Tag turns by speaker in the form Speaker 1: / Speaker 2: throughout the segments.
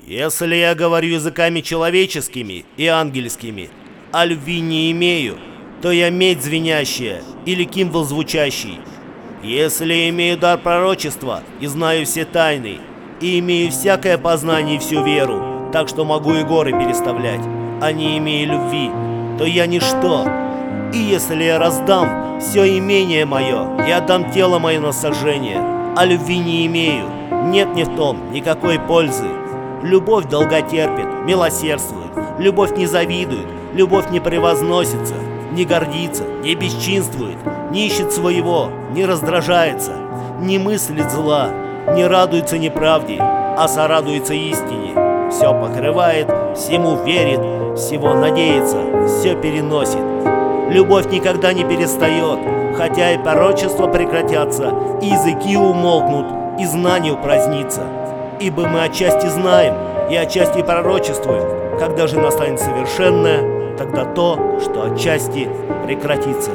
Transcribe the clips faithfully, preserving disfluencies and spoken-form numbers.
Speaker 1: Если я говорю языками человеческими и ангельскими, а любви не имею, то я медь звенящая или кимвол звучащий. Если имею дар пророчества и знаю все тайны, и имею всякое познание и всю веру, так что могу и горы переставлять, а не имея любви, то я ничто. И если я раздам все имение мое и отдам тело мое на сожжение, а любви не имею, нет мне в том никакой пользы. Любовь долготерпит, милосердствует, любовь не завидует, любовь не превозносится, не гордится, не бесчинствует, не ищет своего, не раздражается, не мыслит зла, не радуется неправде, а сорадуется истине. Все покрывает, всему верит, всего надеется, все переносит. Любовь никогда не перестает, хотя и пророчества прекратятся, и языки умолкнут, и знание упразднится. Ибо мы отчасти знаем и отчасти пророчествуем. Когда же настанет совершенное, тогда то, что отчасти прекратится.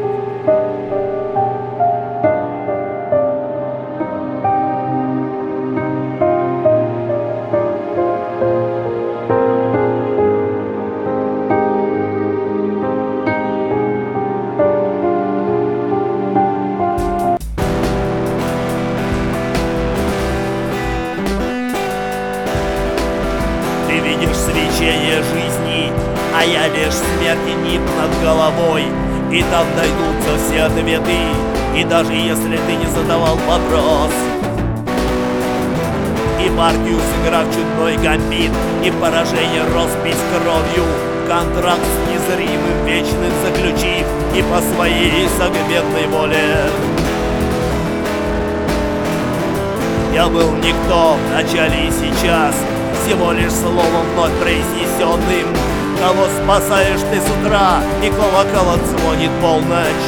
Speaker 1: Ты видишь свечение жизни, а я лишь смерти нип над головой. И там найдутся все ответы, и даже если ты не задавал вопрос. И партию сыграв чудной гамбит, и поражение роспись кровью, контракт с незримым вечным заключив, и по своей согбенной воле. Я был никто в начале и сейчас, всего лишь словом вновь произнесенным. Кого спасаешь ты с утра, и колокол звонит полночь.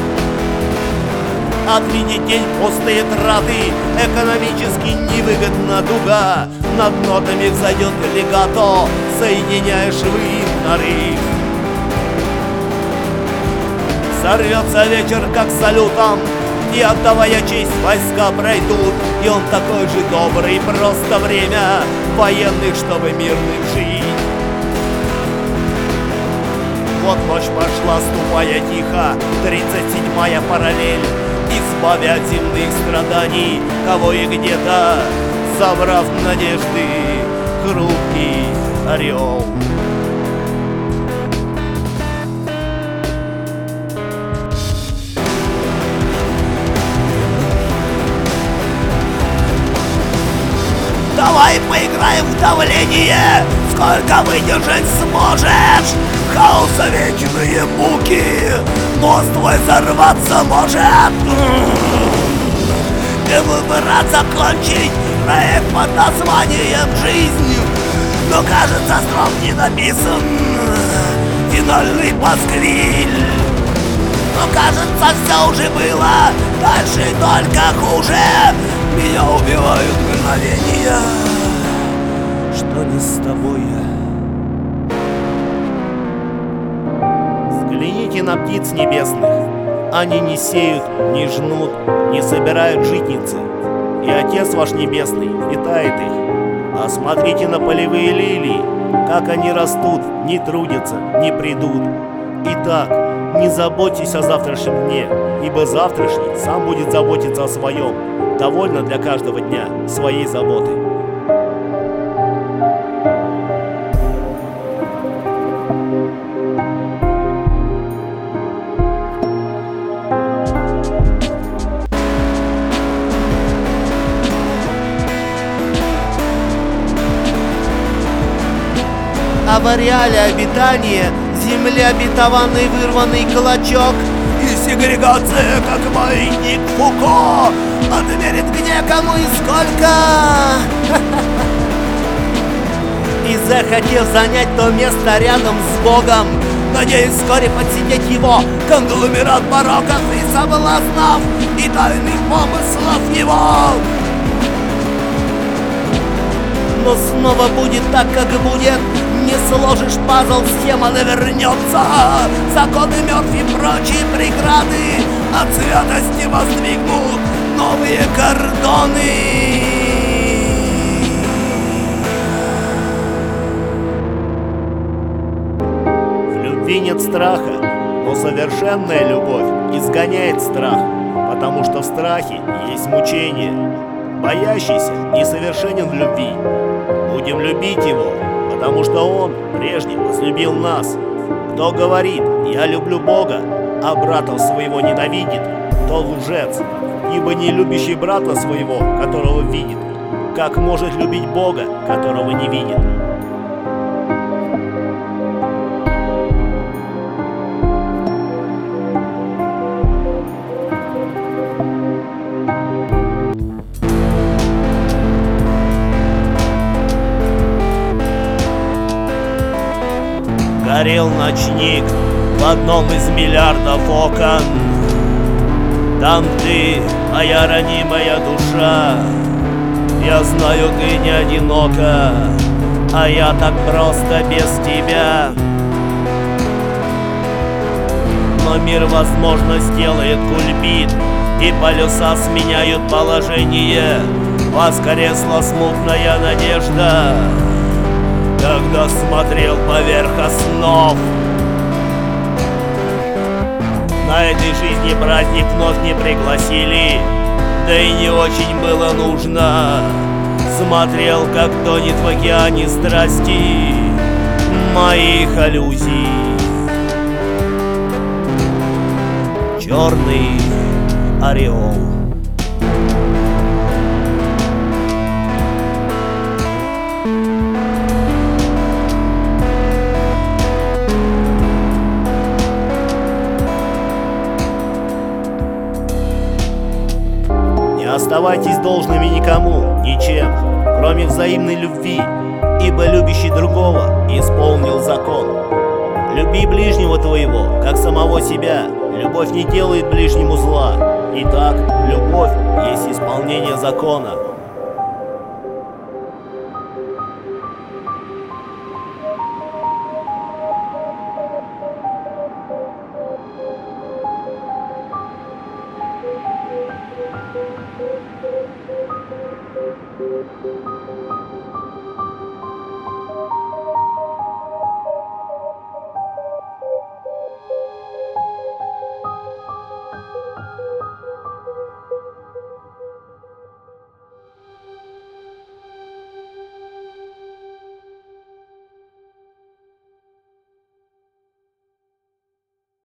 Speaker 1: Отведи день пустые траты, экономически невыгодна дуга. Над нотами взойдет легато, соединяя швы в нарыв. Сорвется вечер, как салютом, и отдавая честь войска пройдут. И он такой же добрый, просто время военных, чтобы мирным жить. Вот ночь пошла, ступая тихо, тридцать седьмая параллель, избавя от земных страданий, кого и где-то, забрав надежды, хрупкий орел. Давай поиграем в давление, сколько выдержать сможешь. Хаоса вечные муки, мозг твой взорваться может. И выбрать закончить проект под названием «Жизнь», но кажется, срок не написан, финальный пасквиль. Но кажется, все уже было, дальше только хуже. Меня убивают мгновения, что не с тобой. Взгляните на птиц небесных. Они не сеют, не жнут, не собирают житницы, и Отец ваш Небесный питает их. А смотрите на полевые лилии, как они растут, не трудятся, не придут. Итак, не заботьтесь о завтрашнем дне, ибо завтрашний сам будет заботиться о своем. Довольно для каждого дня своей заботы. А в ареале обитания земли обетованный вырванный клочок, и сегрегация, как маятник Фуко, отмерит где, кому и сколько. И захотел занять то место рядом с Богом, надеясь вскоре подсидеть его конгломерат пороков и соблазнов и тайных помыслов его. Но снова будет так, как будет. Не сложишь пазл, схема навернется. Законы мертв и прочие преграды от святости воздвигнут новые кордоны. любви нет страха, но совершенная любовь изгоняет страх, потому что в страхе есть мучение. Боящийся несовершенен в любви. Будем любить его, потому что он прежде возлюбил нас. Кто говорит «я люблю Бога», а брата своего ненавидит, тот лжец, ибо не любящий брата своего, которого видит, как может любить Бога, которого не видит? Горел ночник в одном из миллиардов окон. Там ты, моя ранимая душа. Я знаю, ты не одинока, а я так просто без тебя. Но мир, возможно, сделает кульбит, и полюса сменяют положение. Воскресла смутная надежда, когда смотрел поверх основ. На этой жизни праздник вновь не пригласили, да и не очень было нужно. Смотрел, как тонет в океане страсти моих аллюзий черный ореол. Не оставайтесь должными никому, ничем, кроме взаимной любви, ибо любящий другого исполнил закон. Люби ближнего твоего, как самого себя. Любовь не делает ближнему зла. Итак, любовь есть исполнение закона.
Speaker 2: Thank you.